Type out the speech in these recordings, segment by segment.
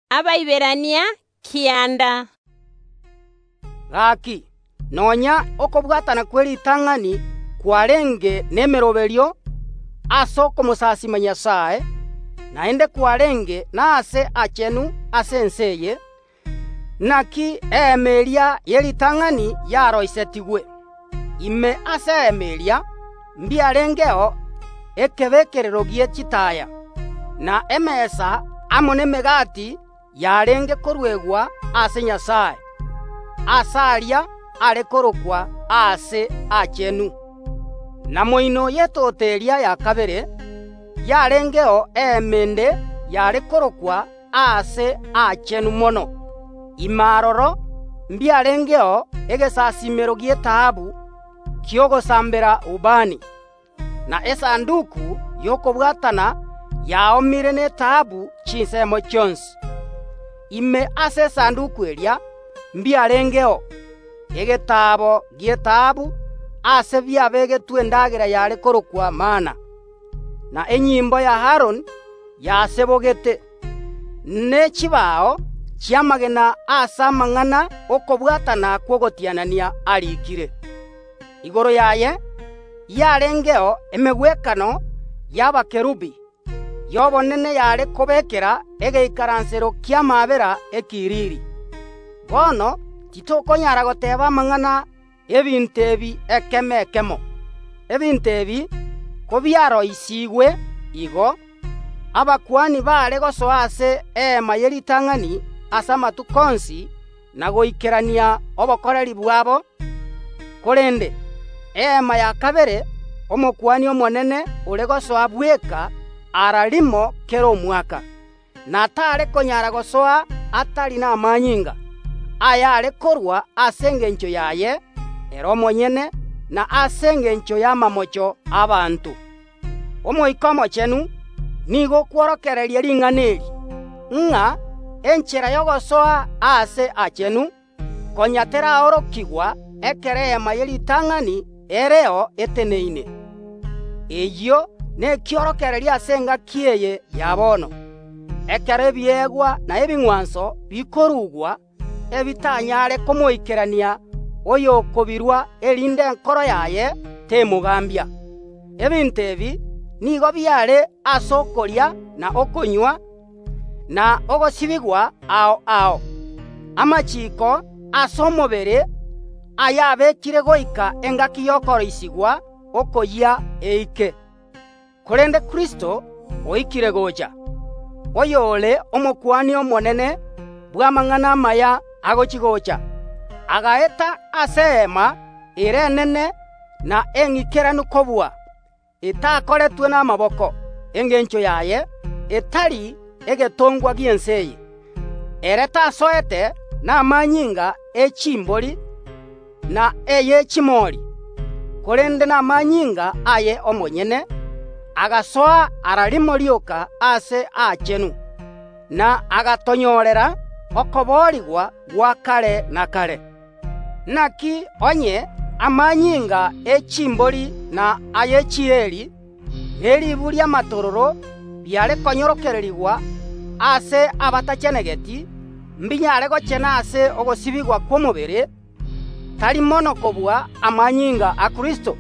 Abaiberania kianda. Gaki, nonya okobwatana kweri itang'ani kwarenge nemeroberio ase okomosasimanya Nyasaye, naende kwarenge nase achenu ase enseye, naki emeria yeritang'ani yaroisetigwe. Ime ase emeria mbiarengeo ekebekerero gie chitaya, na emesa amo nemegati yarenge korwegwa ase Nyasaye, asaria are korokwa ase achenu. Na moino yetoteria ya kabere yarengeo emende yare korokwa ase achenu mono. Imaroro mbiarengeo egesasimero gie taabu kiogosambera ubani, na esanduku yokobwatana yaomire ne taabu chinsemo chionsi. Ime ase sanduku eria mbiarengeo egetabo gie taabu ase biabegetwe endagera yare korokwa mana, na enyimbo ya Haron yasebogete, ne chibao chiamagena ase amang'ana okobwatana kwogotianania arikire. Igoro yaye yarengeo emegwekano y'abakerubi yobonene yare kobekera egeikaransero kia mabera ekiriri. Bono titokonyara goteba amang'ana ebinto ebi ekemo ekemo. Ebinto ebi kobiaroisigwe igo abakwani bare gosoa ase ema yeritang'ani ase amatu konsi na goikerania obokoreri bwabo, korende ema ya kabere omokwani omonene ore gosoa bweka ararimo kero omwaka, na tare konyara gosoa atari na amanyinga aya are korwa ase engencho yaye ero omonyene na ase engencho y'amamocho abantu. Omoika omochenu nigo kworokereria ring'ana eri ng'a enchera yogosoa ase achenu konyatera orokigwa ekere ema yeritang'ani ereo eteneine. Eyio nekiorokereria ase engaki eye ya bono, ekere ebiegwa na ebing'wanso bikorugwa ebitanyare komoikerania oyo okobirwa erinde enkoro yaye temugambia. Ebinto ebi nigo biare ase okoria na okonywa na ogosibigwa ao amachiko ase omobere ayabekire goika engaki yokoroisigwa okoyia eike. Korende Kristo oikire gocha, oyo ole omokwani omonene bw'amang'ana amaya agochigocha, agaeta ase ema ere enene na eng'ikeranu kobua etakoretwe n'amaboko, engencho yaye etari egetongwa gienseye, ere tasoete n'amanyinga echimbori na eye chimori, korende n'amanyinga aye omonyene agasoa ararimo rioka ase achenu, na agatonyorera okoborigwa gwa kare na kare. Naki onye amanyinga echimbori na aye chieri eribu ria matororo biare konyorokererigwa ase abatachenegeti mbinyare gochena ase ogosibigwa kw'omobere tari mono kobua amanyinga a Kristo,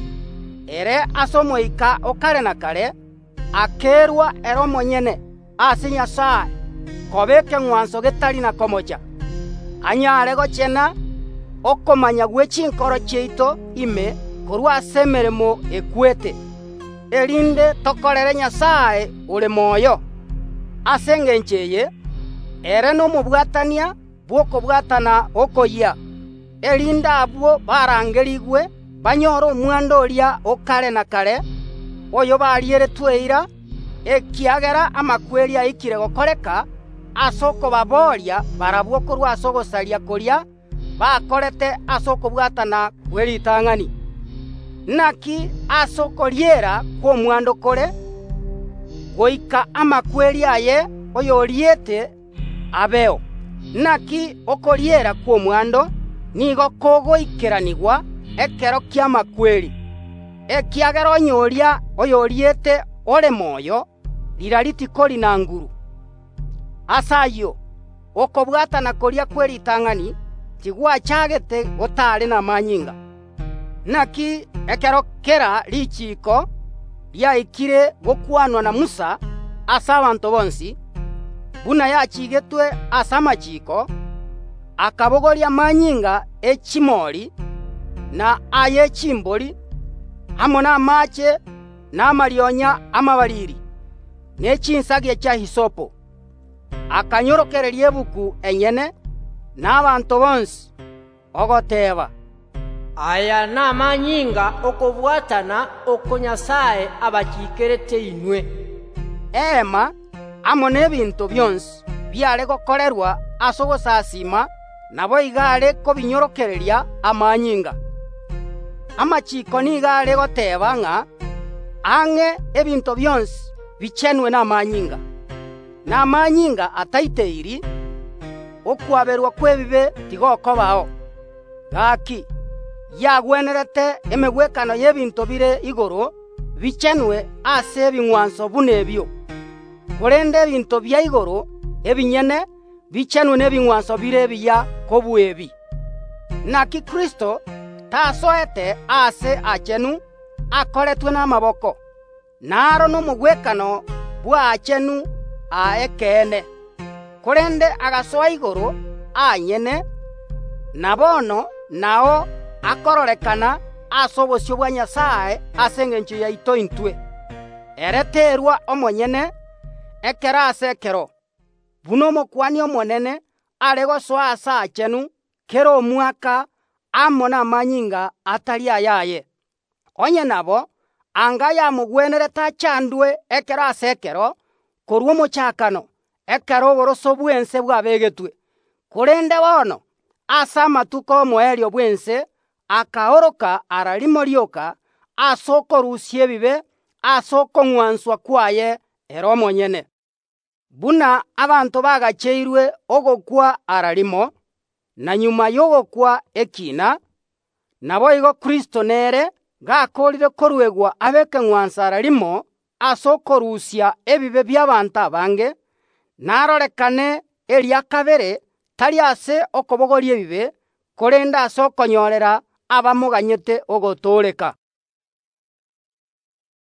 ere ase omoika okare na kare akerwa ero omonyene ase Nyasaye kobeka eng'wanso getari na komocha, anyare gochena okomanya gwe chinkoro chiaito ime korwa ase emeremo ekwete, erinde tokorere Nyasaye ore moyo. Ase engencho eye ere nomobwatania bwokobwatana okoyia, erinde abwo barangerigwe banyora omwando oria okare na kare oyo barieretwe eira, ekiagera amakweri aikire gokoreka ase okobaboria barabwo korwa ase ogosaria koria bakorete ase okobwatana kweritang'ani. Naki ase okoriera kw'omwando kore goika amakweri aye oyo oriete abeo, naki okoriera kw'omwando nigo kogoikeranigwa ekero kia makweri, ekiagera onyoria oyo oriete ore moyo rira ritikori na nguru. Asayo, okobwatana koria kwe ritang'ani tigwachagete gotari na manyinga. Naki ekero kera richiko riaikire gokwanwa na Musa ase abanto bonsi, buna yachigetwe ase amachiko, akabogoria manyinga echimori na aye chimbori amo na amache na amarionya amabariri nechinsagia cha hisopo, akanyorokereria ebuku enyene na abanto bonsi ogoteba, aya na amanyinga okobwatana oko Nyasaye abachikerete inwe. Ema amo nebinto bionsi biare gokorerwa ase ogosasima nabo igare kobinyorokereria amanyinga. Amachiko nigare goteba ng'a ang'e ebinto bionsi bichenwe na amanyinga, na amanyinga ataiteiri okwaberwa kwebibe tigokobao. Gaki yagwenerete emegwekano y'ebinto bire igoro bichenwe ase ebing'wanso buna ebio, korende ebinto bia igoro ebinyene bichenwe n'ebing'wanso bire ebiya kobua ebi. Naki Kristo tasoete ase achenu akoretwe n'amaboko, naro n'omogwekano bwa achenu aekene, korende agasoa igoro anyene, na bono nao akororekana ase obosio bwa Nyasaye ase eng'encho yaito intwe. Ere terwa omonyene ekero ase ekero, buna omokuani omonene are gosoa ase achenu kera omwaka amo na amanyinga atari ayaye. Onye nabo anga yamogwenerete achandwe ekero ase ekero korwa omochakano ekero oboroso bwense bwabegetwe, korende bono ase amatuko omoerio bwense akaoroka ararimo rioka ase okorusia ebibe ase okong'wanswa kwaye ere omonyene. Buna abanto bagacheirwe ogokwa ararimo, na nyuma y'ogokwa ekina, nabo igo Kristo nere gakorire korwegwa abeke ng'wansa ararimo ase okorusia ebibe by'abanto abange, narorekane eria kabere tari ase okobogoria ebibe, korende ase okonyorera abamoganyete ogotooreka.